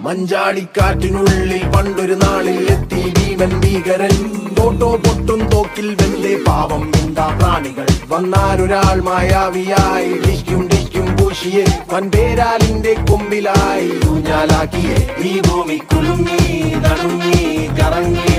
മഞ്ചാടിക്കാറ്റിനുള്ളിൽ പണ്ടൊരു നാളിൽ എത്തി ഭീമൻ ഭീകരൻ. തോട്ടോ പൊട്ടും തോക്കിൽ വെന്തേ പാവം മിണ്ടാ പ്രാണികൾ. വന്നാലൊരാൾ മായാവിയായി ഡിക്കും ഡിക്കും പൂശിയെ വൻപേരാലിന്റെ കൊമ്പിലായി ഊഞ്ഞാലാക്കിയെ. ഈ ഭൂമി കുലുങ്ങി നടുങ്ങി കറങ്ങി